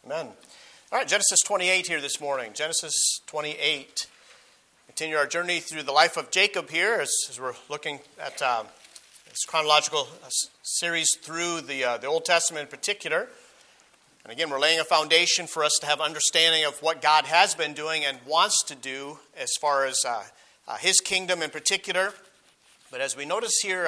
Amen. All right, Genesis 28 here this morning. Genesis 28. Continue our journey through the life of Jacob here as we're looking at this chronological series through the Old Testament in particular. And again, we're laying a foundation for us to have understanding of what God has been doing and wants to do as far as His kingdom in particular. But as we notice here,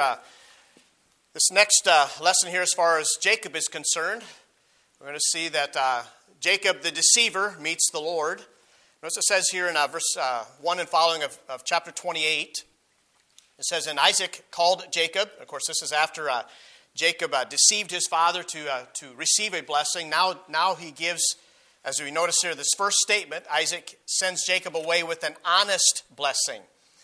this next lesson here as far as Jacob is concerned, we're going to see that Jacob the deceiver meets the Lord. Notice it says here in verse 1 and following of chapter 28, it says, "And Isaac called Jacob." Of course, this is after Jacob deceived his father to receive a blessing. Now he gives, as we notice here, this first statement, Isaac sends Jacob away with an honest blessing.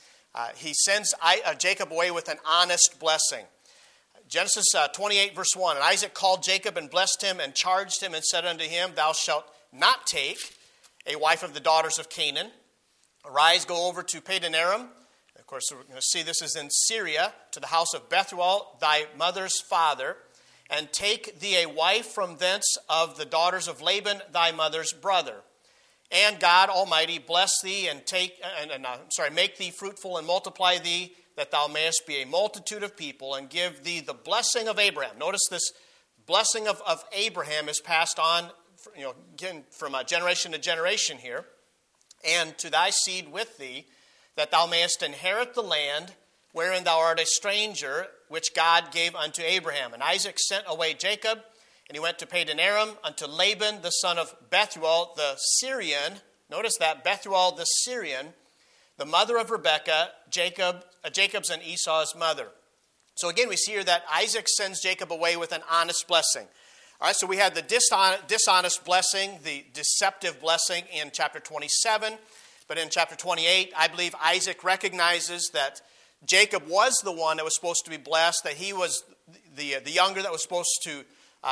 He sends Jacob away with an honest blessing. Genesis 28, verse 1, "And Isaac called Jacob and blessed him and charged him and said unto him, Thou shalt not take a wife of the daughters of Canaan. Arise, go over to Padan Aram." Of course, we're going to see this is in Syria, "to the house of Bethuel, thy mother's father, and take thee a wife from thence of the daughters of Laban, thy mother's brother. And God Almighty bless thee and make thee fruitful and multiply thee, that thou mayest be a multitude of people, and give thee the blessing of Abraham." Notice this blessing of Abraham is passed on, again, from generation to generation here. "And to thy seed with thee, that thou mayest inherit the land wherein thou art a stranger, which God gave unto Abraham. And Isaac sent away Jacob, and he went to Padan Aram unto Laban, the son of Bethuel the Syrian." Notice that, Bethuel the Syrian, "the mother of Rebekah, Jacob's and Esau's mother." So again, we see here that Isaac sends Jacob away with an honest blessing. All right, so we had the dishonest blessing, the deceptive blessing in chapter 27. But in chapter 28, I believe Isaac recognizes that Jacob was the one that was supposed to be blessed, that he was the younger that was supposed to,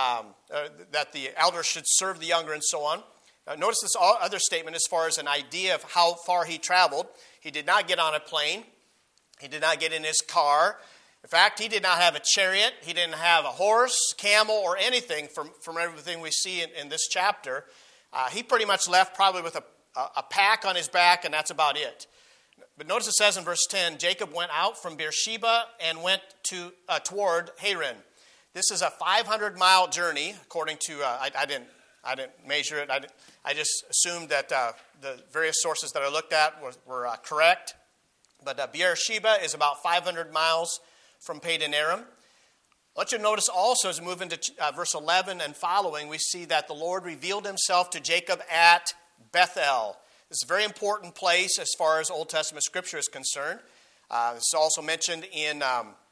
that the elder should serve the younger and so on. Notice this other statement as far as an idea of how far he traveled. He did not get on a plane. He did not get in his car. In fact, he did not have a chariot. He didn't have a horse, camel, or anything from everything we see in this chapter. He pretty much left probably with a pack on his back, and that's about it. But notice it says in verse 10, "Jacob went out from Beersheba and went toward Haran." This is a 500-mile journey, according to, I didn't measure it. I just assumed that the various sources that I looked at were correct. But Beersheba is about 500 miles from Padan Aram. I want you to notice also as we move into verse 11 and following, we see that the Lord revealed himself to Jacob at Bethel. This is a very important place as far as Old Testament Scripture is concerned. It's also mentioned in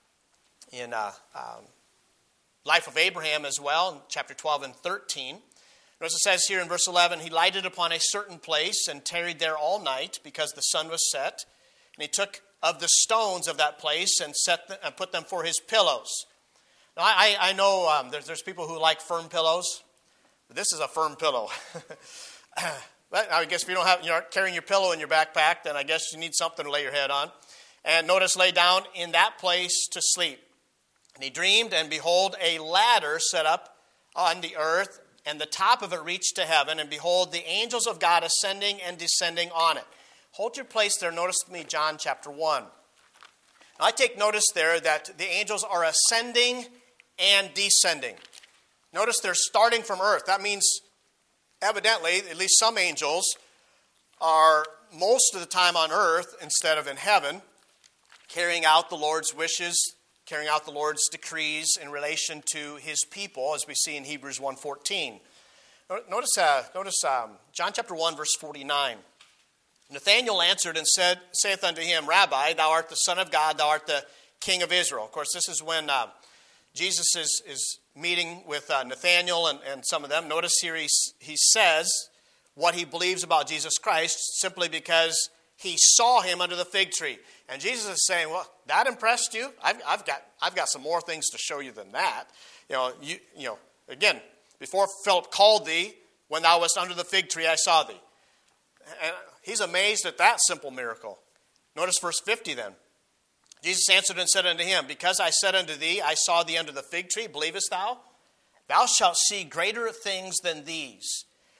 Life of Abraham as well, in chapter 12 and 13. Notice it says here in verse 11, "He lighted upon a certain place and tarried there all night, because the sun was set. And he took of the stones of that place and put them for his pillows." Now, I know there's people who like firm pillows, but this is a firm pillow. But I guess if you're not carrying your pillow in your backpack, then I guess you need something to lay your head on. And notice, "lay down in that place to sleep. And he dreamed, and behold, a ladder set up on the earth, and the top of it reached to heaven. And behold, the angels of God ascending and descending on it." Hold your place there. Notice with me John chapter 1. Now, I take notice there that the angels are ascending and descending. Notice they're starting from earth. That means evidently, at least some angels are most of the time on earth instead of in heaven, carrying out the Lord's wishes, carrying out the Lord's decrees in relation to his people, as we see in Hebrews 1:14. Notice John chapter 1, verse 49. "Nathanael answered and saith unto him, Rabbi, thou art the Son of God, thou art the King of Israel." Of course, this is when Jesus is meeting with Nathanael and some of them. Notice here he says what he believes about Jesus Christ simply because he saw him under the fig tree. And Jesus is saying, "Well, that impressed you? I've got some more things to show you than that. Again, before Philip called thee, when thou wast under the fig tree, I saw thee." And he's amazed at that simple miracle. Notice verse 50 then. "Jesus answered and said unto him, Because I said unto thee, I saw thee under the fig tree, believest thou? Thou shalt see greater things than these.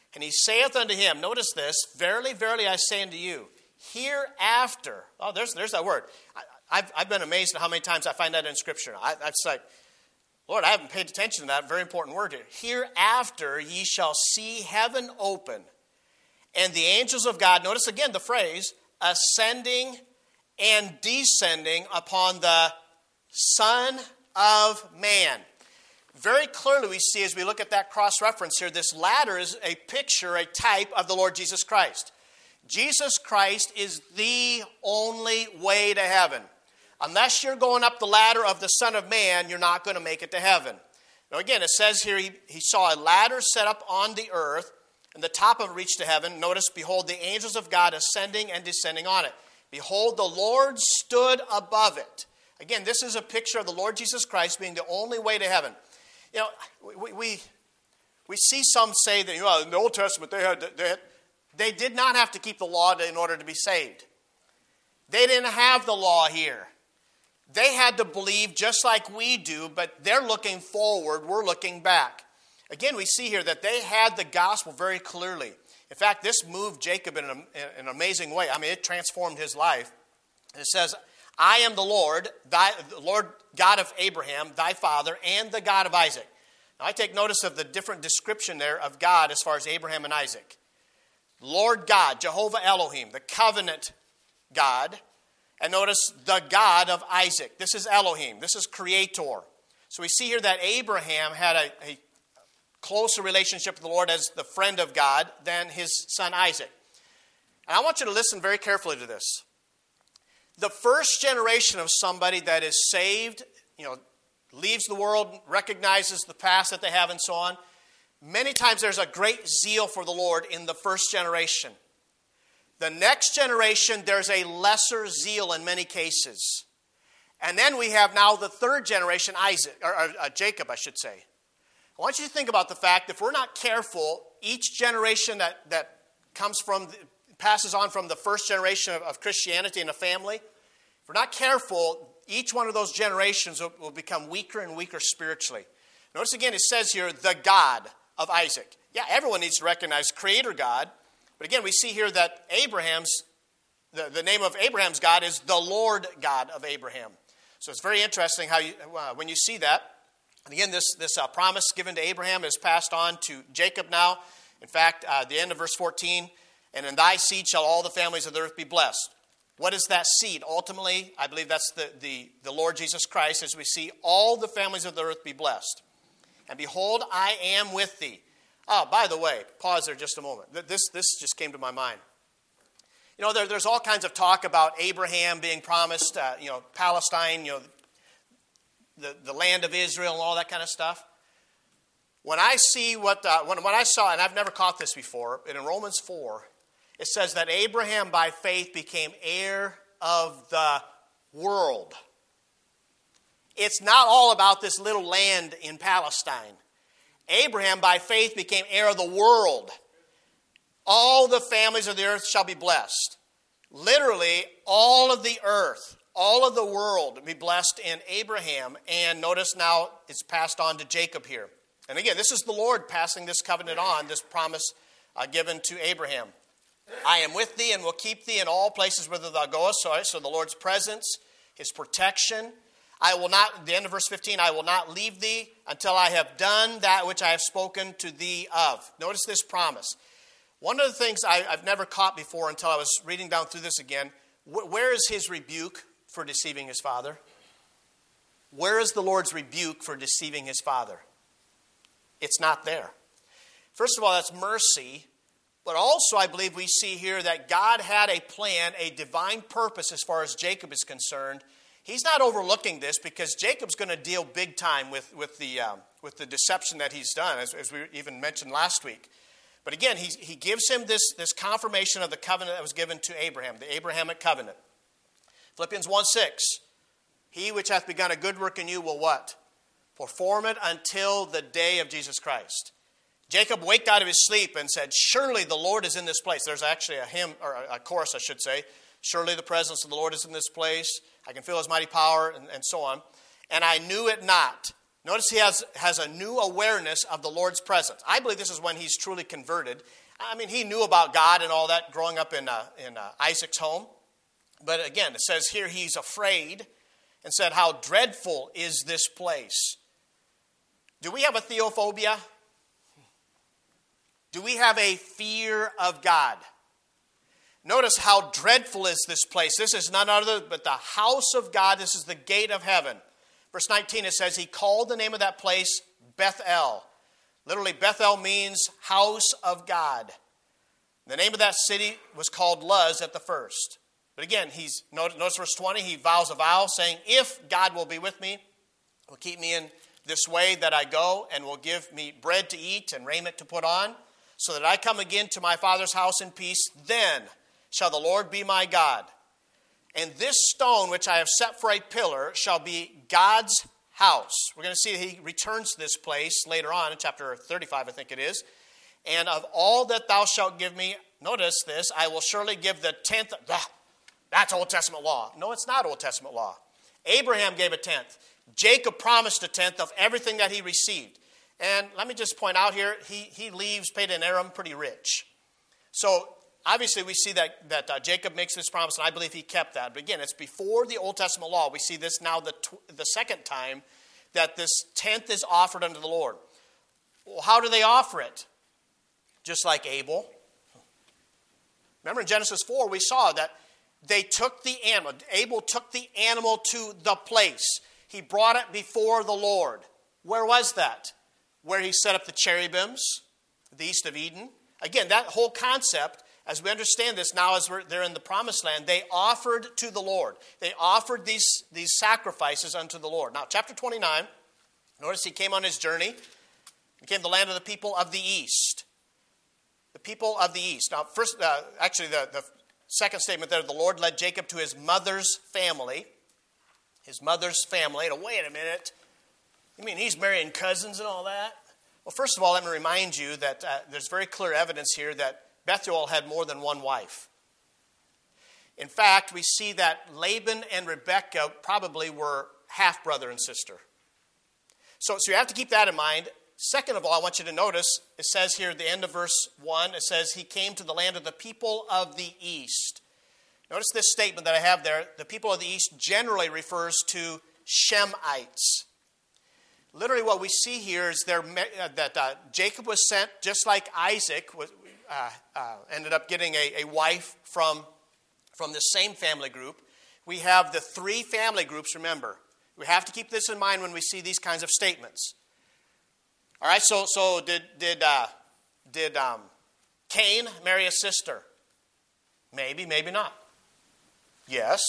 And he saith unto him, notice this, verily, verily, I say unto you, hereafter. Oh, there's that word. I've been amazed at how many times I find that in Scripture. It's like, Lord, I haven't paid attention to that very important word here. Hereafter ye shall see heaven open, and the angels of God, notice again the phrase, ascending and descending upon the Son of Man. Very clearly we see as we look at that cross-reference here, this ladder is a picture, a type of the Lord Jesus Christ. Jesus Christ is the only way to heaven. Unless you're going up the ladder of the Son of Man, you're not going to make it to heaven. Now again, it says here he saw a ladder set up on the earth, and the top of it reached to heaven. Notice, behold, the angels of God ascending and descending on it. Behold, the Lord stood above it. Again, this is a picture of the Lord Jesus Christ being the only way to heaven. You know, we see some say that, in the Old Testament they did not have to keep the law in order to be saved. They didn't have the law here. They had to believe just like we do, but they're looking forward, we're looking back. Again, we see here that they had the gospel very clearly. In fact, this moved Jacob in an amazing way. I mean, it transformed his life. And it says, I am the Lord God of Abraham, thy father, and the God of Isaac. Now, I take notice of the different description there of God as far as Abraham and Isaac. Lord God, Jehovah Elohim, the covenant God. And notice the God of Isaac. This is Elohim. This is Creator. So we see here that Abraham had a closer relationship with the Lord as the friend of God than his son Isaac. And I want you to listen very carefully to this. The first generation of somebody that is saved, leaves the world, recognizes the past that they have and so on, many times there's a great zeal for the Lord in the first generation. The next generation, there's a lesser zeal in many cases. And then we have now the third generation, Jacob, I should say. I want you to think about the fact that if we're not careful, each generation that passes on from the first generation of Christianity in a family, if we're not careful, each one of those generations will become weaker and weaker spiritually. Notice again, it says here, the God of Isaac. Yeah, everyone needs to recognize Creator God. But again, we see here that the name of Abraham's God is the Lord God of Abraham. So it's very interesting how when you see that. And again, this promise given to Abraham is passed on to Jacob now. In fact, the end of verse 14, and in thy seed shall all the families of the earth be blessed. What is that seed? Ultimately, I believe that's the Lord Jesus Christ, as we see all the families of the earth be blessed. And behold, I am with thee. Oh, by the way, pause there just a moment. This just came to my mind. There's all kinds of talk about Abraham being promised, Palestine, the land of Israel and all that kind of stuff. When I see when I saw, and I've never caught this before, in Romans 4, it says that Abraham by faith became heir of the world. It's not all about this little land in Palestine. Abraham by faith became heir of the world. All the families of the earth shall be blessed. Literally, all of the earth, all of the world be blessed in Abraham. And notice now it's passed on to Jacob here. And again, this is the Lord passing this covenant on, this promise given to Abraham. I am with thee and will keep thee in all places whither thou goest. So the Lord's presence, his protection. I will not, the end of verse 15, I will not leave thee until I have done that which I have spoken to thee of. Notice this promise. One of the things I've never caught before until I was reading down through this again, where is his rebuke for deceiving his father? Where is the Lord's rebuke for deceiving his father? It's not there. First of all, that's mercy. But also, I believe we see here that God had a plan, a divine purpose as far as Jacob is concerned. He's not overlooking this because Jacob's going to deal big time with the deception that he's done, as we even mentioned last week. But again, he gives him this confirmation of the covenant that was given to Abraham, the Abrahamic covenant. Philippians 1:6, he which hath begun a good work in you will what? Perform it until the day of Jesus Christ. Jacob waked out of his sleep and said, surely the Lord is in this place. There's actually a hymn, or a chorus I should say. Surely the presence of the Lord is in this place. I can feel his mighty power, and so on. And I knew it not. Notice he has a new awareness of the Lord's presence. I believe this is when he's truly converted. I mean, he knew about God and all that growing up in Isaac's home. But again, it says here he's afraid and said, how dreadful is this place? Do we have a theophobia? Do we have a fear of God? Notice how dreadful is this place. This is none other but the house of God. This is the gate of heaven. Verse 19, it says, he called the name of that place Bethel. Literally, Bethel means house of God. The name of that city was called Luz at the first. But again, notice verse 20, he vows a vow saying, if God will be with me, will keep me in this way that I go, and will give me bread to eat and raiment to put on, so that I come again to my Father's house in peace, then shall the Lord be my God. And this stone which I have set for a pillar shall be God's house. We're going to see that he returns to this place later on in chapter 35, I think it is. And of all that thou shalt give me, notice this, I will surely give the tenth. That's Old Testament law. No, it's not Old Testament law. Abraham gave a tenth. Jacob promised a tenth of everything that he received. And let me just point out here, he leaves Padan Aram pretty rich. So obviously we see that Jacob makes this promise, and I believe he kept that. But again, it's before the Old Testament law. We see this now the second time that this tenth is offered unto the Lord. Well, how do they offer it? Just like Abel. Remember in Genesis 4, we saw that they took the animal. Abel took the animal to the place. He brought it before the Lord. Where was that? Where he set up the cherubims, the east of Eden. Again, that whole concept, as we understand this now as they're in the promised land, they offered to the Lord. They offered these sacrifices unto the Lord. Now, chapter 29, notice he came on his journey. He came to the land of the people of the east. The people of the east. Now, first, actually, the second statement there, the Lord led Jacob to his mother's family. His mother's family. Now, wait a minute. You mean he's marrying cousins and all that? Well, first of all, let me remind you that there's very clear evidence here that Bethuel had more than one wife. In fact, we see that Laban and Rebekah probably were half brother and sister. So you have to keep that in mind. Second of all, I want you to notice, it says here at the end of verse 1, it says, he came to the land of the people of the east. Notice this statement that I have there. The people of the east generally refers to Shemites. Literally what we see here is that Jacob was sent, just like Isaac ended up getting a wife from the same family group. We have the three family groups, remember. We have to keep this in mind when we see these kinds of statements. All right, so did Cain marry a sister? Maybe, maybe not. Yes.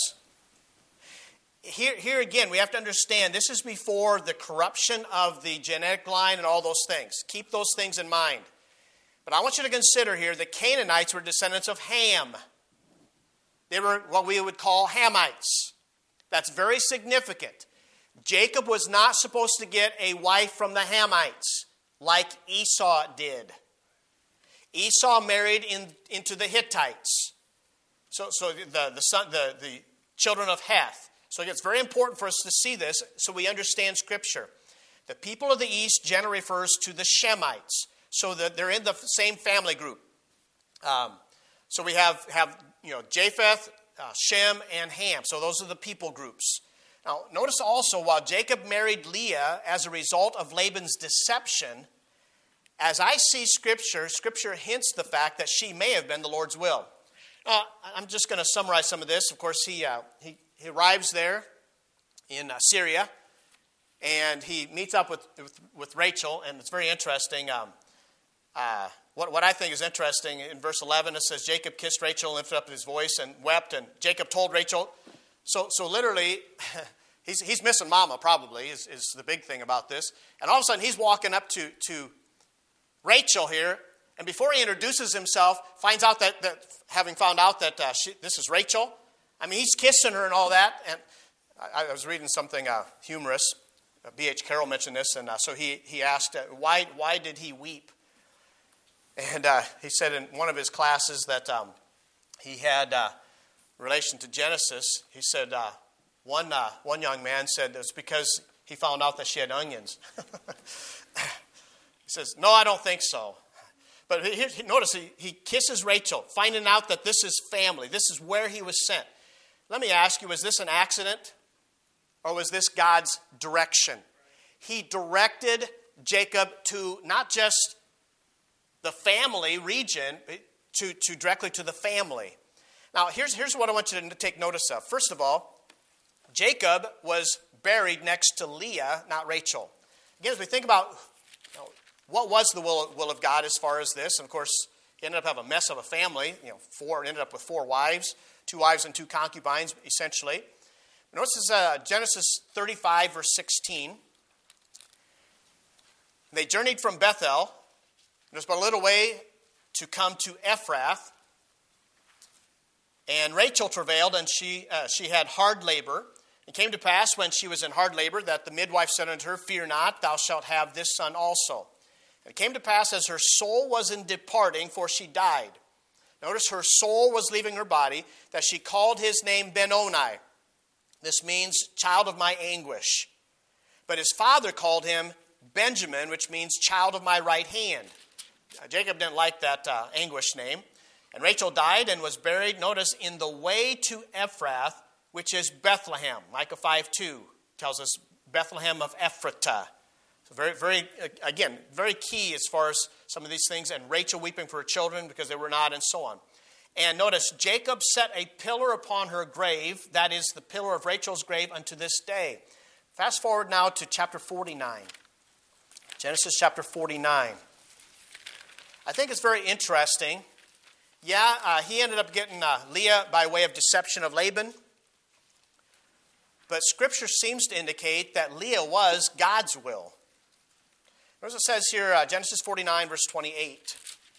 Here again, we have to understand, this is before the corruption of the genetic line and all those things. Keep those things in mind. But I want you to consider here, the Canaanites were descendants of Ham. They were what we would call Hamites. That's very significant. Jacob was not supposed to get a wife from the Hamites like Esau did. Esau married into the Hittites. So the children of Heth. So it's very important for us to see this so we understand Scripture. The people of the east generally refers to the Shemites. So that they're in the same family group. So we have Japheth, Shem, and Ham. So those are the people groups. Now, notice also, while Jacob married Leah as a result of Laban's deception, as I see Scripture hints the fact that she may have been the Lord's will. I'm just going to summarize some of this. Of course, he arrives there in Syria, and he meets up with Rachel, and it's very interesting. What I think is interesting, in verse 11, it says, Jacob kissed Rachel, lifted up his voice, and wept, and Jacob told Rachel. So literally, he's missing mama, probably, is the big thing about this. And all of a sudden, he's walking up to Rachel here, and before he introduces himself, finds out that having found out that this is Rachel, I mean, he's kissing her and all that. And I was reading something humorous. B.H. Carroll mentioned this, and so he asked, why did he weep? And he said in one of his classes that he had relation to Genesis. He said one young man said it was because he found out that she had onions. He says, no, I don't think so. But notice he kisses Rachel, finding out that this is family. This is where he was sent. Let me ask you, was this an accident? Or was this God's direction? He directed Jacob to not just the family region, to directly to the family. Now, here's what I want you to take notice of. First of all, Jacob was buried next to Leah, not Rachel. Again, as we think about what was the will of God as far as this, and of course, he ended up having a mess of a family. Ended up with 4 wives, 2 wives and 2 concubines, essentially. Notice this is Genesis 35, verse 16. They journeyed from Bethel. There's but a little way to come to Ephrath. And Rachel travailed, and she had hard labor. It came to pass when she was in hard labor that the midwife said unto her, fear not, thou shalt have this son also. And it came to pass as her soul was in departing, for she died. Notice her soul was leaving her body, that she called his name Benoni. This means child of my anguish. But his father called him Benjamin, which means child of my right hand. Jacob didn't like that anguish name. And Rachel died and was buried, notice, in the way to Ephrath, which is Bethlehem. Micah 5:2 tells us Bethlehem of Ephratah. So very key as far as some of these things. And Rachel weeping for her children because they were not, and so on. And notice, Jacob set a pillar upon her grave, that is the pillar of Rachel's grave, unto this day. Fast forward now to chapter 49. Genesis chapter 49. I think it's very interesting. He ended up getting Leah by way of deception of Laban. But Scripture seems to indicate that Leah was God's will. Notice it says here, Genesis 49, verse 28.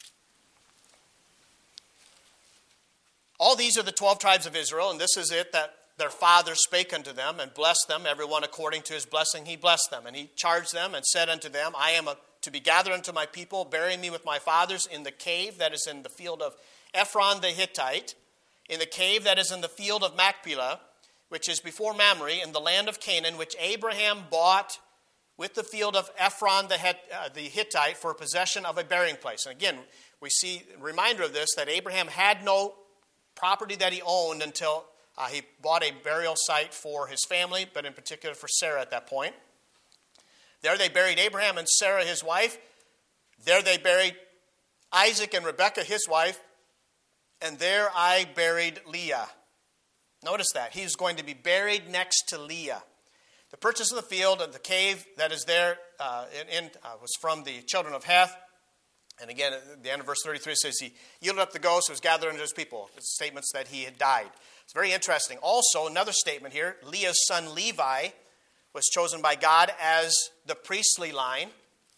All these are the 12 tribes of Israel, and this is it that their father spake unto them and blessed them, every one according to his blessing he blessed them. And he charged them and said unto them, I am to be gathered unto my people, bury me with my fathers in the cave that is in the field of Ephron the Hittite, in the cave that is in the field of Machpelah, which is before Mamre, in the land of Canaan, which Abraham bought with the field of Ephron the Hittite for possession of a burying place. And again, we see a reminder of this, that Abraham had no property that he owned until he bought a burial site for his family, but in particular for Sarah at that point. There they buried Abraham and Sarah, his wife. There they buried Isaac and Rebekah, his wife. And there I buried Leah. Notice that. He's going to be buried next to Leah. The purchase of the field of the cave that is there was from the children of Heth. And again, at the end of verse 33 says he yielded up the ghost, was gathered unto his people. It's statements that he had died. It's very interesting. Also, another statement here, Leah's son Levi was chosen by God as the priestly line.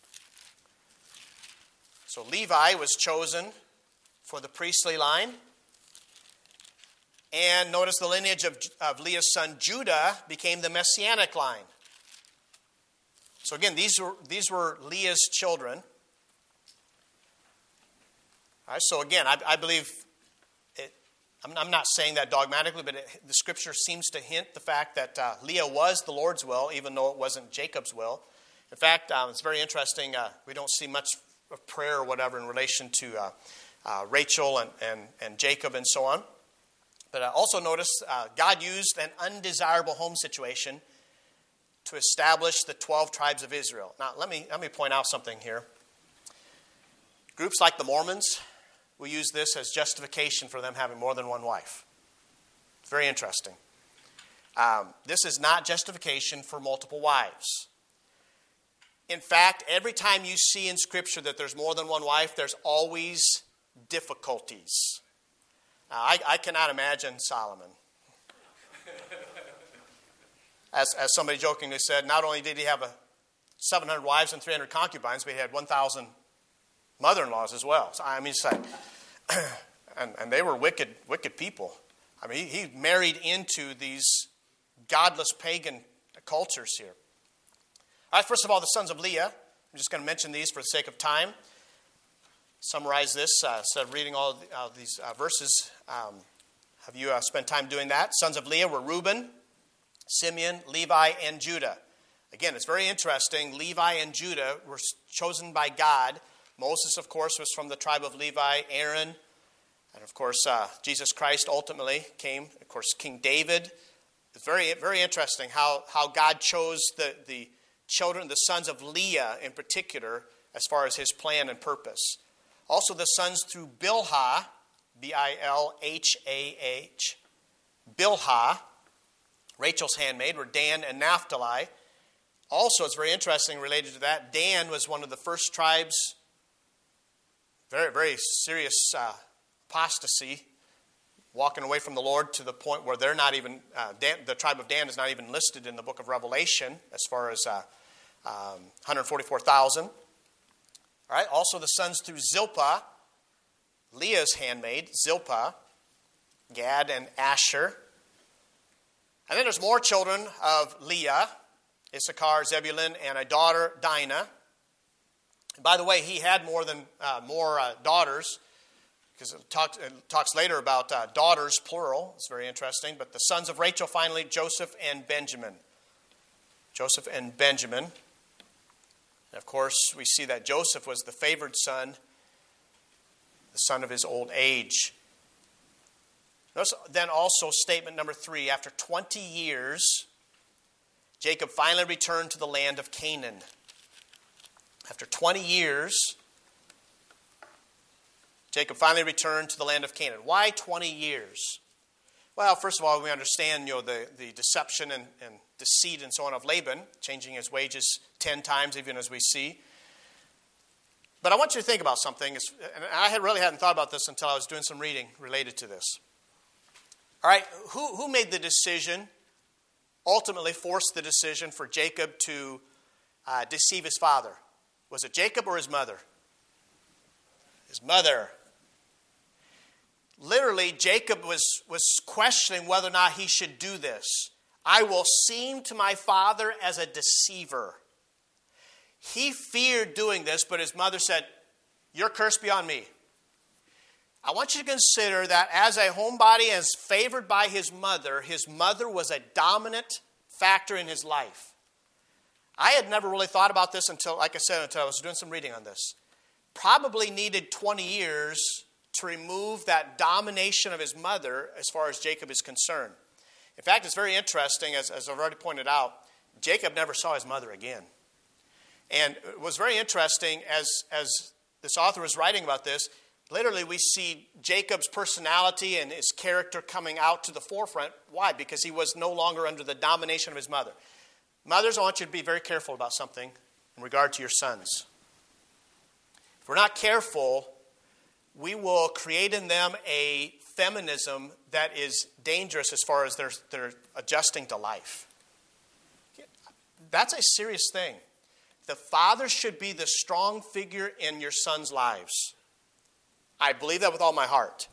So Levi was chosen for the priestly line. And notice the lineage of Leah's son Judah became the messianic line. So again, these were Leah's children. All right, so again, I believe, I'm not saying that dogmatically, but the Scripture seems to hint the fact that Leah was the Lord's will, even though it wasn't Jacob's will. In fact, it's very interesting. We don't see much of prayer or whatever in relation to Rachel and Jacob and so on. But also notice God used an undesirable home situation to establish the 12 tribes of Israel. Now, let me point out something here. Groups like the Mormons will use this as justification for them having more than one wife. It's very interesting. This is not justification for multiple wives. In fact, every time you see in Scripture that there's more than one wife, there's always difficulties. Now, I cannot imagine Solomon. As somebody jokingly said, not only did he have 700 wives and 300 concubines, but he had 1,000 mother-in-laws as well. So, I mean, it's like, and they were wicked people. I mean, he married into these godless pagan cultures here. All right, first of all, the sons of Leah. I'm just going to mention these for the sake of time. Summarize this instead of reading all these verses. Have you spent time doing that? Sons of Leah were Reuben, Simeon, Levi, and Judah. Again, it's very interesting. Levi and Judah were chosen by God. Moses, of course, was from the tribe of Levi. Aaron, and of course, Jesus Christ ultimately came. Of course, King David. It's very, very interesting how God chose the children, the sons of Leah in particular, as far as his plan and purpose. Also, the sons through Bilhah, B-I-L-H-A-H, Bilhah, Rachel's handmaid, were Dan and Naphtali. Also, it's very interesting related to that. Dan was one of the first tribes, very, very serious apostasy, walking away from the Lord to the point where they're not even, the tribe of Dan is not even listed in the book of Revelation as far as 144,000. All right. Also, the sons through Zilpah, Leah's handmaid, Zilpah, Gad and Asher. And then there's more children of Leah, Issachar, Zebulun, and a daughter, Dinah. And by the way, he had more daughters, because it talks later about daughters, plural. It's very interesting. But the sons of Rachel, finally, Joseph and Benjamin. Joseph and Benjamin. And of course, we see that Joseph was the favored son, the son of his old age. Notice then also statement number 3. After 20 years, Jacob finally returned to the land of Canaan. After 20 years, Jacob finally returned to the land of Canaan. Why 20 years? Well, first of all, we understand the deception and deceit and so on of Laban, changing his wages 10 times, even as we see. But I want you to think about something, and I really hadn't thought about this until I was doing some reading related to this. All right, who made the decision, ultimately forced the decision for Jacob to deceive his father? Was it Jacob or his mother? His mother. Literally, Jacob was questioning whether or not he should do this. I will seem to my father as a deceiver. He feared doing this, but his mother said, "You're cursed beyond me." I want you to consider that as a homebody, as favored by his mother was a dominant factor in his life. I had never really thought about this until I was doing some reading on this. Probably needed 20 years to remove that domination of his mother as far as Jacob is concerned. In fact, it's very interesting, as I've already pointed out, Jacob never saw his mother again. And it was very interesting as this author was writing about this. Literally, we see Jacob's personality and his character coming out to the forefront. Why? Because he was no longer under the domination of his mother. Mothers, I want you to be very careful about something in regard to your sons. If we're not careful, we will create in them a feminism that is dangerous as far as they're adjusting to life. That's a serious thing. The father should be the strong figure in your sons' lives. I believe that with all my heart.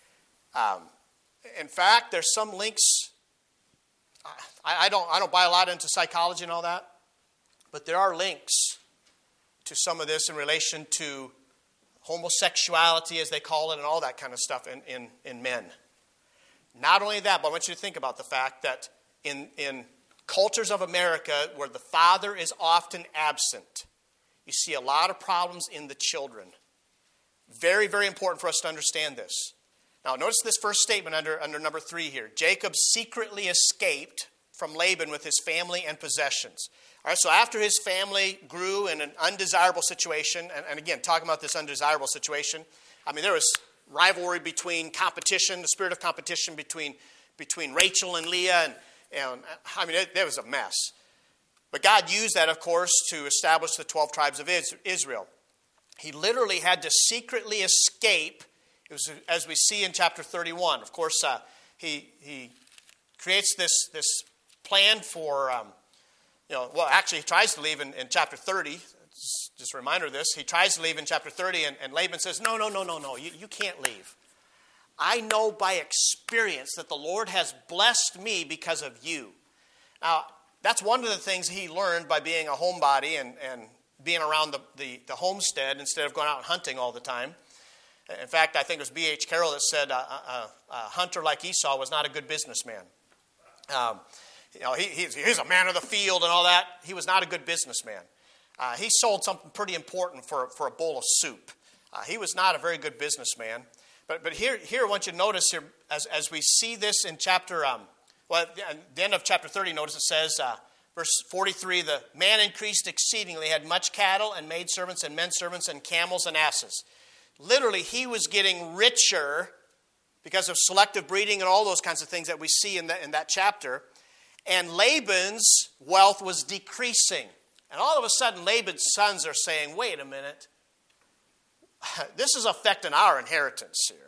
In fact, there's some links. I don't buy a lot into psychology and all that, but there are links to some of this in relation to homosexuality, as they call it, and all that kind of stuff in men. Not only that, but I want you to think about the fact that in cultures of America where the father is often absent, you see a lot of problems in the children. Very, very important for us to understand this. Now, notice this first statement under number 3 here. Jacob secretly escaped from Laban with his family and possessions. All right, so after his family grew in an undesirable situation, and again, talking about this undesirable situation, I mean, there was rivalry between competition, the spirit of competition between Rachel and Leah, and I mean, there was a mess. But God used that, of course, to establish the 12 tribes of Israel. He literally had to secretly escape. It was, as we see in chapter 31. Of course, he creates this plan for, actually he tries to leave in chapter 30. Just a reminder of this. He tries to leave in chapter 30, and Laban says, no, you can't leave. I know by experience that the Lord has blessed me because of you. Now, that's one of the things he learned by being a homebody and being around the homestead instead of going out and hunting all the time. In fact, I think it was B.H. Carroll that said a hunter like Esau was not a good businessman. he's a man of the field and all that. He was not a good businessman. He sold something pretty important for a bowl of soup. He was not a very good businessman. But here I want you to notice here, as we see this in chapter, at the end of chapter 30, notice it says, verse 43, the man increased exceedingly, had much cattle and maidservants and menservants and camels and asses. Literally, he was getting richer because of selective breeding and all those kinds of things that we see in that chapter. And Laban's wealth was decreasing. And all of a sudden, Laban's sons are saying, wait a minute, this is affecting our inheritance here.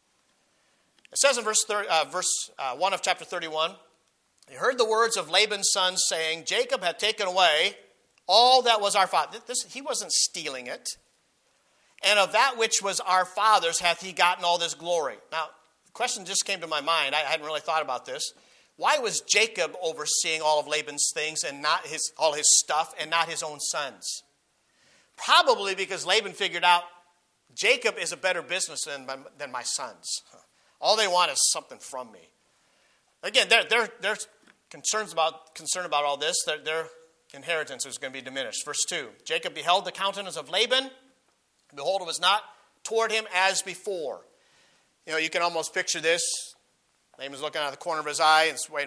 It says in verse 1 of chapter 31, he heard the words of Laban's sons saying, Jacob had taken away all that was our father. He wasn't stealing it. And of that which was our father's hath he gotten all this glory. Now, the question just came to my mind. I hadn't really thought about this. Why was Jacob overseeing all of Laban's things and not all his stuff and not his own sons? Probably because Laban figured out Jacob is a better businessman than my sons. All they want is something from me. Again, they're concerned about all this. Their inheritance is going to be diminished. Verse 2, Jacob beheld the countenance of Laban. Behold, it was not toward him as before. You can almost picture this. Laban's looking out of the corner of his eye and says, wait a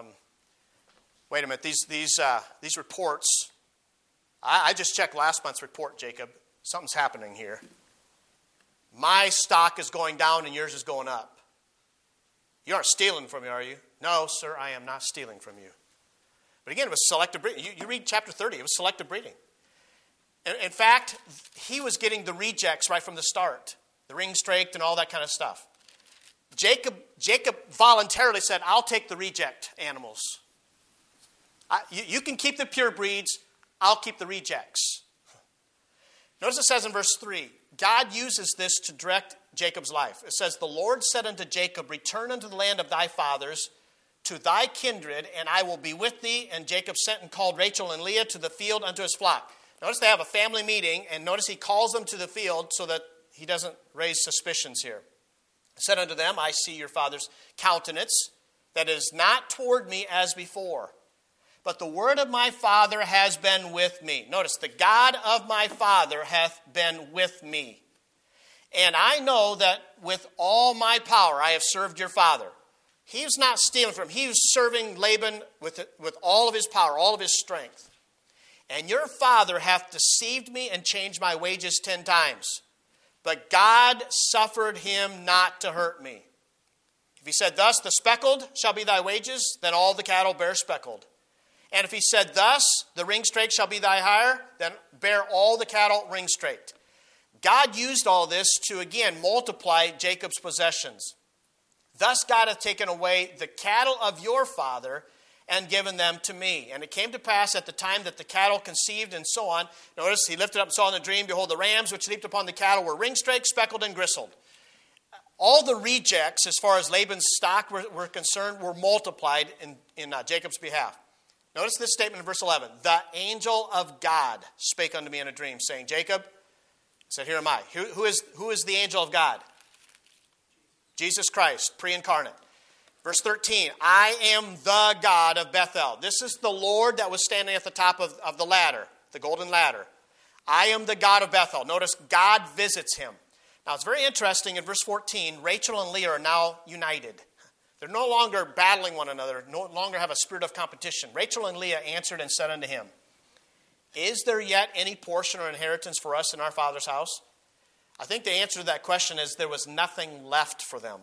minute, these reports, I just checked last month's report, Jacob. Something's happening here. My stock is going down and yours is going up. You aren't stealing from me, are you? No, sir, I am not stealing from you. But again, it was selective breeding. You read chapter 30, it was selective breeding. In fact, he was getting the rejects right from the start. The ring-straked and all that kind of stuff. Jacob voluntarily said, I'll take the reject animals. You can keep the pure breeds. I'll keep the rejects. Notice it says in verse 3, God uses this to direct Jacob's life. It says, the Lord said unto Jacob, return unto the land of thy fathers, to thy kindred, and I will be with thee. And Jacob sent and called Rachel and Leah to the field unto his flock. Notice they have a family meeting, and notice he calls them to the field so that he doesn't raise suspicions here. He said unto them, I see your father's countenance, that is not toward me as before. But the word of my father has been with me. Notice, the God of my father hath been with me. And I know that with all my power I have served your father. He was not stealing from him. He was serving Laban with all of his power, all of his strength. And your father hath deceived me and changed my wages 10 times. But God suffered him not to hurt me. If he said thus, the speckled shall be thy wages, then all the cattle bear speckled. And if he said thus, the ring-straked shall be thy hire, then bear all the cattle ring-straked. God used all this to, again, multiply Jacob's possessions. Thus God hath taken away the cattle of your father and given them to me. And it came to pass at the time that the cattle conceived and so on. Notice, he lifted up and saw in the dream, behold, the rams which leaped upon the cattle were ring-straked, speckled, and gristled. All the rejects, as far as Laban's stock were concerned, were multiplied in Jacob's behalf. Notice this statement in verse 11. The angel of God spake unto me in a dream, saying, Jacob, I said, here am I. Who is the angel of God? Jesus Christ, pre-incarnate. Verse 13, I am the God of Bethel. This is the Lord that was standing at the top of the ladder, the golden ladder. I am the God of Bethel. Notice, God visits him. Now, it's very interesting. In verse 14, Rachel and Leah are now united. They're no longer battling one another, no longer have a spirit of competition. Rachel and Leah answered and said unto him, is there yet any portion or inheritance for us in our father's house? I think the answer to that question is there was nothing left for them.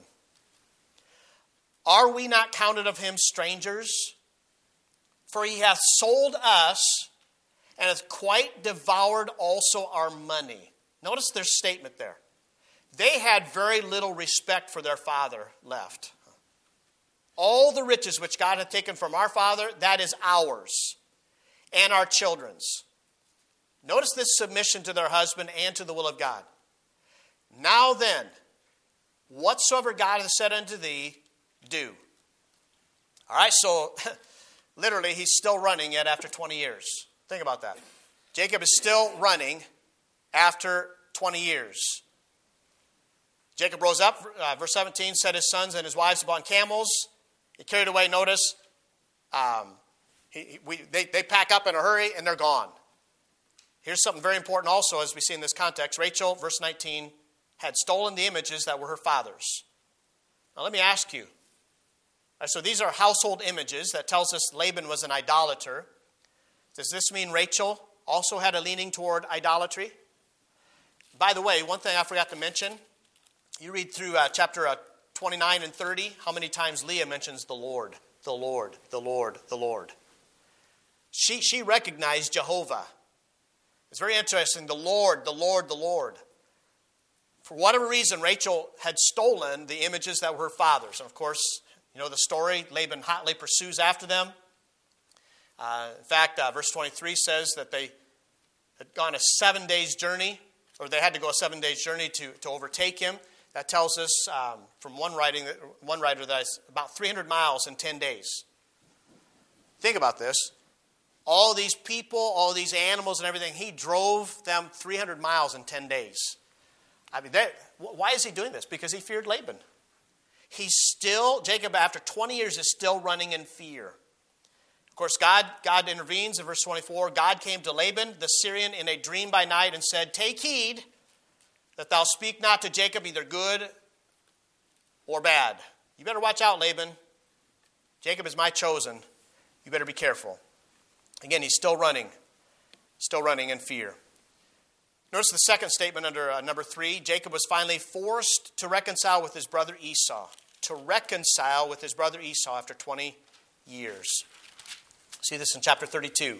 Are we not counted of him strangers? For he hath sold us and hath quite devoured also our money. Notice their statement there. They had very little respect for their father left. All the riches which God hath taken from our father, that is ours and our children's. Notice this submission to their husband and to the will of God. Now then, whatsoever God hath said unto thee, do. All right, so literally he's still running yet after 20 years. Think about that. Jacob is still running after 20 years. Jacob rose up, verse 17, set his sons and his wives upon camels. He carried away, notice, They pack up in a hurry and they're gone. Here's something very important also as we see in this context. Rachel, verse 19, had stolen the images that were her father's. Now let me ask you. So these are household images that tells us Laban was an idolater. Does this mean Rachel also had a leaning toward idolatry? By the way, one thing I forgot to mention. You read through chapter 29 and 30, how many times Leah mentions the Lord, the Lord, the Lord, the Lord. She recognized Jehovah. It's very interesting. The Lord, the Lord, the Lord. For whatever reason, Rachel had stolen the images that were her father's. And of course, you know the story. Laban hotly pursues after them. In fact, verse 23 says that they had gone a 7 days journey, or they had to go a 7 days journey to overtake him. That tells us from one writer that it's about 300 miles in 10 days. Think about this. All these people, all these animals and everything, he drove them 300 miles in 10 days. I mean, why is he doing this? Because he feared Laban. Jacob, after 20 years, is still running in fear. Of course, God intervenes in verse 24. God came to Laban, the Syrian, in a dream by night and said, "Take heed that thou speak not to Jacob either good or bad." You better watch out, Laban. Jacob is my chosen. You better be careful. Again, he's still running in fear. Notice the second statement under number 3. Jacob was finally forced to reconcile with his brother Esau. To reconcile with his brother Esau after 20 years. See this in chapter 32.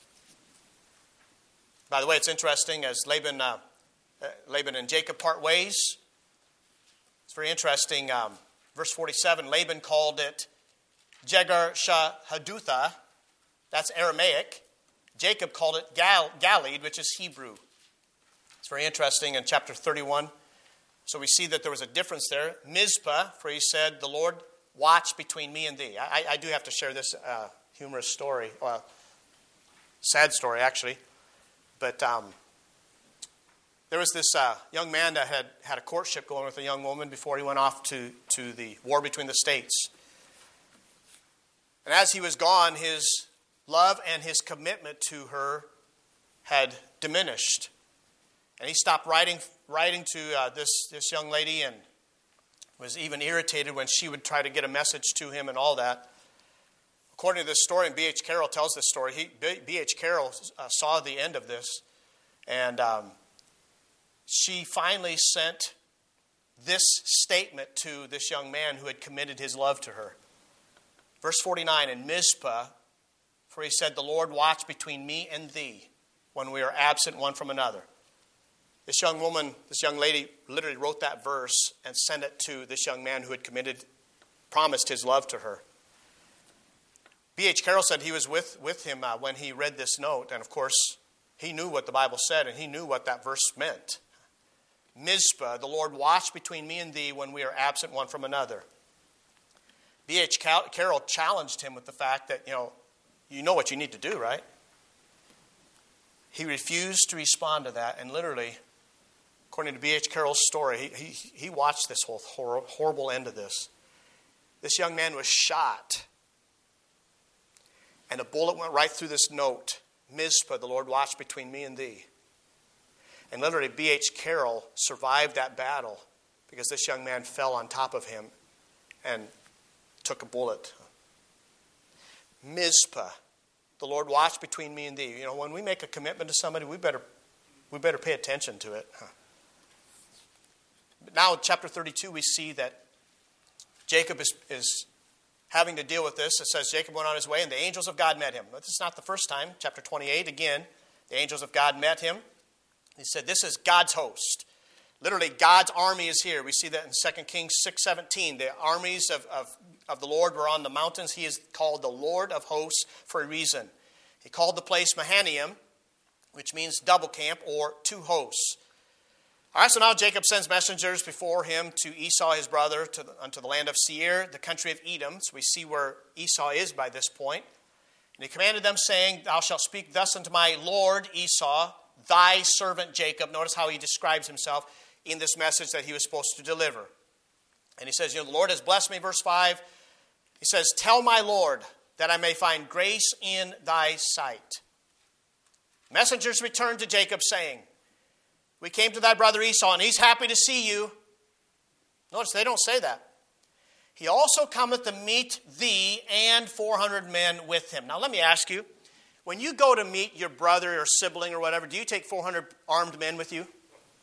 By the way, it's interesting as Laban and Jacob part ways. It's very interesting. Verse 47, Laban called it Jegar-Shahadutha. That's Aramaic. Jacob called it Galeed, which is Hebrew. It's very interesting in chapter 31. So we see that there was a difference there. Mizpah, for he said, "The Lord watch between me and thee." I do have to share this humorous story. Well, sad story, actually. But there was this young man that had a courtship going with a young woman before he went off to the war between the states. And as he was gone, his love and his commitment to her had diminished. And he stopped writing to this young lady and was even irritated when she would try to get a message to him and all that. According to this story, and B.H. Carroll tells this story, B.H. Carroll saw the end of this, and she finally sent this statement to this young man who had committed his love to her. Verse 49, in Mizpah, for he said, "The Lord watch between me and thee when we are absent one from another." This young lady literally wrote that verse and sent it to this young man who had promised his love to her. B.H. Carroll said he was with him when he read this note. And of course, he knew what the Bible said and he knew what that verse meant. Mizpah, "The Lord watch between me and thee when we are absent one from another." B.H. Carroll challenged him with the fact that, you know what you need to do, right? He refused to respond to that, and literally, according to B.H. Carroll's story, he watched this whole horrible end of this. This young man was shot, and a bullet went right through this note. Mizpah, "The Lord watch between me and thee." And literally, B.H. Carroll survived that battle because this young man fell on top of him and took a bullet. Mizpah, "The Lord watch between me and thee." When we make a commitment to somebody, we better pay attention to it. Now, in chapter 32, we see that Jacob is having to deal with this. It says Jacob went on his way, and the angels of God met him. But this is not the first time. Chapter 28, again, the angels of God met him. He said, "This is God's host." Literally, God's army is here. We see that in 2 Kings 6:17. The armies of the Lord were on the mountains. He is called the Lord of hosts for a reason. He called the place Mahanaim, which means double camp or two hosts. All right, so now Jacob sends messengers before him to Esau, his brother, unto the land of Seir, the country of Edom. So we see where Esau is by this point. And he commanded them, saying, "Thou shalt speak thus unto my lord Esau, thy servant Jacob." Notice how he describes himself in this message that he was supposed to deliver. And he says, "The Lord has blessed me," verse 5. He says, "Tell my Lord, that I may find grace in thy sight. Messengers returned to Jacob, saying, we came to thy brother Esau, and he's happy to see you. Notice they don't say that. He also cometh to meet thee and 400 men with him. Now let me ask you, when you go to meet your brother or sibling or whatever, do you take 400 armed men with you?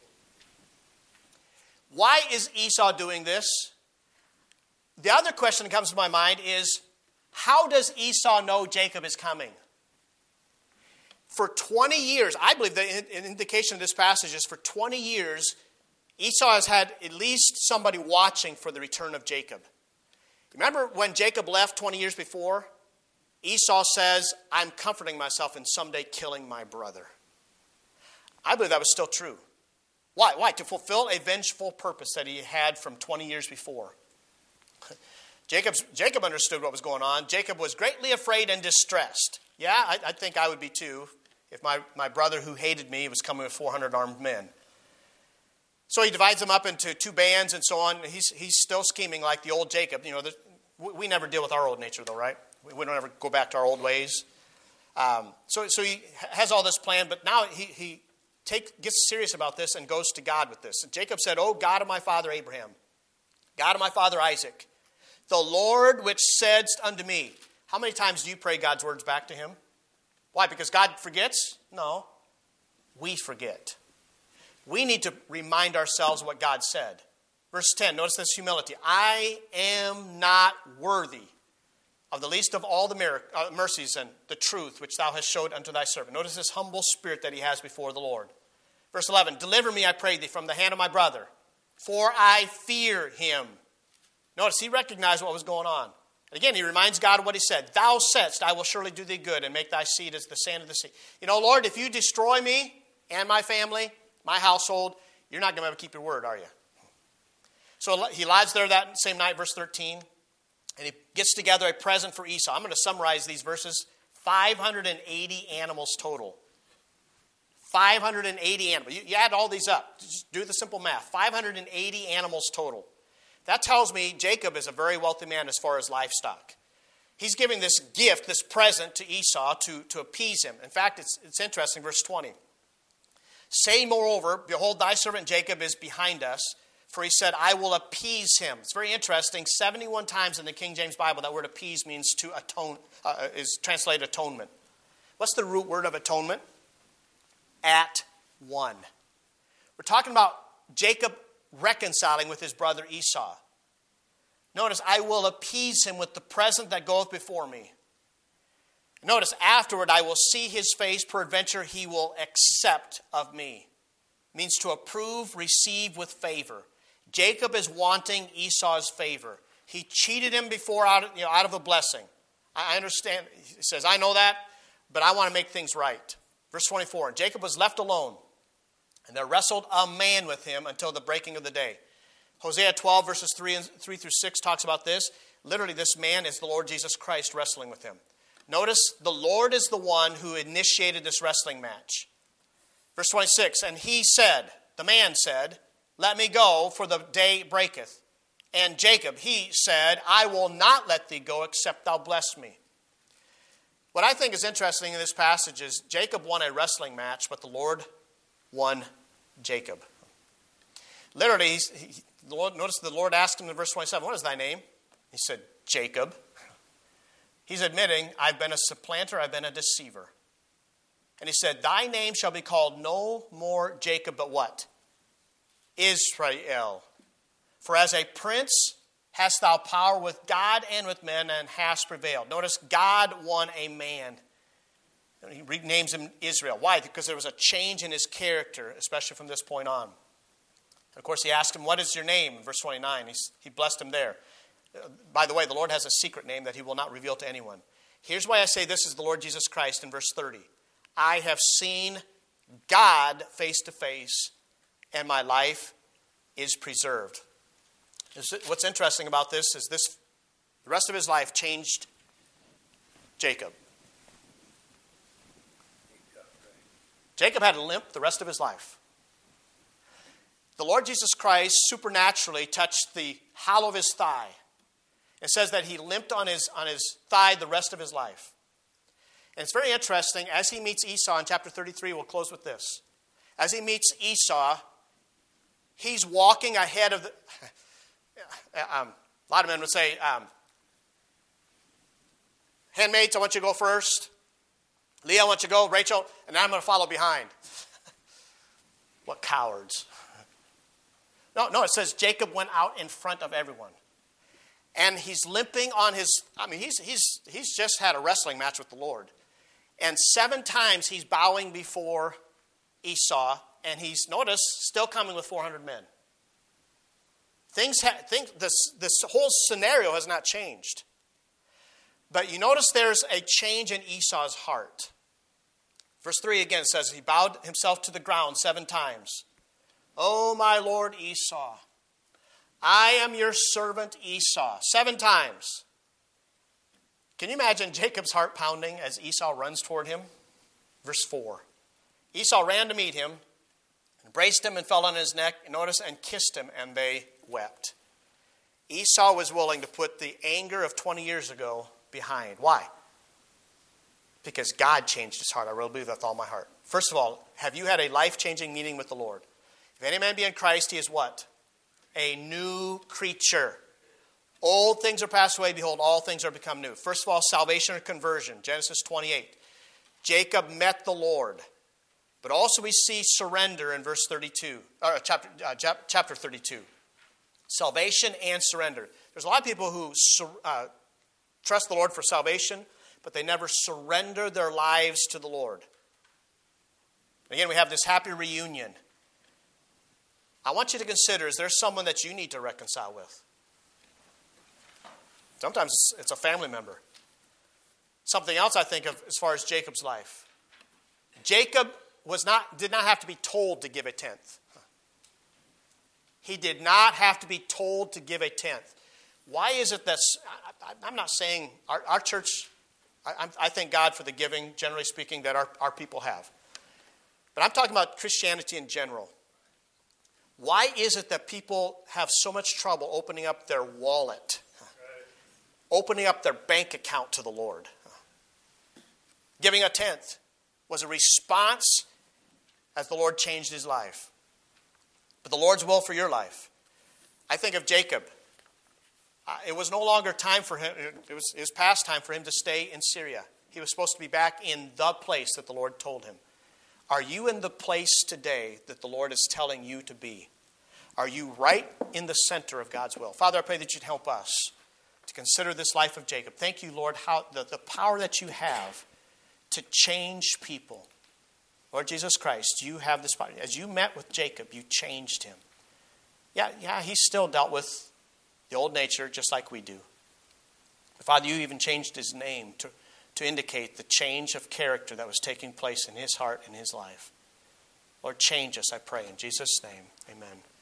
Why is Esau doing this? The other question that comes to my mind is, how does Esau know Jacob is coming? For 20 years, I believe the indication of this passage is for 20 years, Esau has had at least somebody watching for the return of Jacob. Remember when Jacob left 20 years before? Esau says, I'm comforting myself in someday killing my brother. I believe that was still true. Why? Why? To fulfill a vengeful purpose that he had from 20 years before. Jacob understood what was going on. Jacob was greatly afraid and distressed. Yeah, I think I would be too if my brother who hated me was coming with 400 armed men. So he divides them up into two bands and so on. He's still scheming like the old Jacob. You know, we never deal with our old nature though, right? We don't ever go back to our old ways. So he has all this plan, but now he gets serious about this and goes to God with this. And Jacob said, O God of my father Abraham, God of my father Isaac, the Lord which saidst unto me. How many times do you pray God's words back to him? Why? Because God forgets? No. We forget. We need to remind ourselves what God said. Verse 10, notice this humility. I am not worthy of the least of all the mercies and the truth which thou hast showed unto thy servant. Notice this humble spirit that he has before the Lord. Verse 11, deliver me, I pray thee, from the hand of my brother, for I fear him. Notice he recognized what was going on. And again, he reminds God of what he said. Thou saidst, I will surely do thee good and make thy seed as the sand of the sea. You know, Lord, if you destroy me and my family, my household, you're not going to be able to keep your word, are you? So he lies there that same night, verse 13, and he gets together a present for Esau. I'm going to summarize these verses. 580 animals total. 580 animals. You add all these up. Just do the simple math. 580 animals total. That tells me Jacob is a very wealthy man as far as livestock. He's giving this gift, this present to Esau to appease him. In fact, it's interesting, verse 20. Say moreover, behold, thy servant Jacob is behind us, for he said, I will appease him. It's very interesting. 71 times in the King James Bible, that word appease means to atone, is translated atonement. What's the root word of atonement? At one. We're talking about Jacob reconciling with his brother Esau. Notice, I will appease him with the present that goeth before me. Notice, afterward I will see his face, peradventure he will accept of me. It means to approve, receive with favor. Jacob is wanting Esau's favor. He cheated him before out of a blessing. I understand. He says, I know that, but I want to make things right. Verse 24, Jacob was left alone, and there wrestled a man with him until the breaking of the day. Hosea 12, verses 3 through 6 talks about this. Literally, this man is the Lord Jesus Christ wrestling with him. Notice, the Lord is the one who initiated this wrestling match. Verse 26, and he said, the man said, let me go, for the day breaketh. And Jacob, he said, I will not let thee go, except thou bless me. What I think is interesting in this passage is Jacob won a wrestling match, but the Lord won Jacob. Literally, notice the Lord asked him in verse 27, what is thy name? He said, Jacob. He's admitting, I've been a supplanter, I've been a deceiver. And he said, thy name shall be called no more Jacob, but what? Israel. For as a prince hast thou power with God and with men, and hast prevailed. Notice, God won a man. He renames him Israel. Why? Because there was a change in his character, especially from this point on. And of course, he asked him, what is your name? In verse 29, he blessed him there. By the way, the Lord has a secret name that he will not reveal to anyone. Here's why I say this is the Lord Jesus Christ in verse 30. I have seen God face to face, and my life is preserved. What's interesting about this is the rest of his life changed Jacob. Jacob had a limp the rest of his life. The Lord Jesus Christ supernaturally touched the hollow of his thigh. It says that he limped on his thigh the rest of his life. And it's very interesting, as he meets Esau in chapter 33, we'll close with this. As he meets Esau, he's walking ahead of the... a lot of men would say, handmaids, I want you to go first. Leah, I want you to go. Rachel, and I'm going to follow behind. What cowards. No, it says Jacob went out in front of everyone. And he's limping on his... he's just had a wrestling match with the Lord. And 7 times he's bowing before Esau, and he's, notice, still coming with 400 men. This whole scenario has not changed. But you notice there's a change in Esau's heart. Verse 3 again says, he bowed himself to the ground 7 times. Oh, my lord Esau, I am your servant Esau. 7 times. Can you imagine Jacob's heart pounding as Esau runs toward him? Verse 4. Esau ran to meet him, embraced him and fell on his neck, notice, and kissed him, and they wept. Esau was willing to put the anger of 20 years ago behind. Why? Because God changed his heart. I really believe that with all my heart. First of all, have you had a life-changing meeting with the Lord? If any man be in Christ, he is what? A new creature. Old things are passed away. Behold, all things are become new. First of all, salvation or conversion. Genesis 28. Jacob met the Lord. But also we see surrender in verse 32. Chapter 32. Salvation and surrender. There's a lot of people who trust the Lord for salvation, but they never surrender their lives to the Lord. Again, we have this happy reunion. I want you to consider, is there someone that you need to reconcile with? Sometimes it's a family member. Something else I think of as far as Jacob's life. Jacob did not have to be told to give a tenth. He did not have to be told to give a tenth. Why is it that, I'm not saying our church, I thank God for the giving, generally speaking, that our people have. But I'm talking about Christianity in general. Why is it that people have so much trouble opening up their wallet, opening up their bank account to the Lord? Giving a tenth was a response as the Lord changed his life. But the Lord's will for your life. I think of Jacob. It was no longer time for him, it was past time for him to stay in Syria. He was supposed to be back in the place that the Lord told him. Are you in the place today that the Lord is telling you to be? Are you right in the center of God's will? Father, I pray that you'd help us to consider this life of Jacob. Thank you, Lord, how the power that you have to change people. Lord Jesus Christ, you have this power. As you met with Jacob, you changed him. Yeah, he still dealt with the old nature just like we do. But Father, you even changed his name to indicate the change of character that was taking place in his heart and his life. Lord, change us, I pray. In Jesus' name, amen.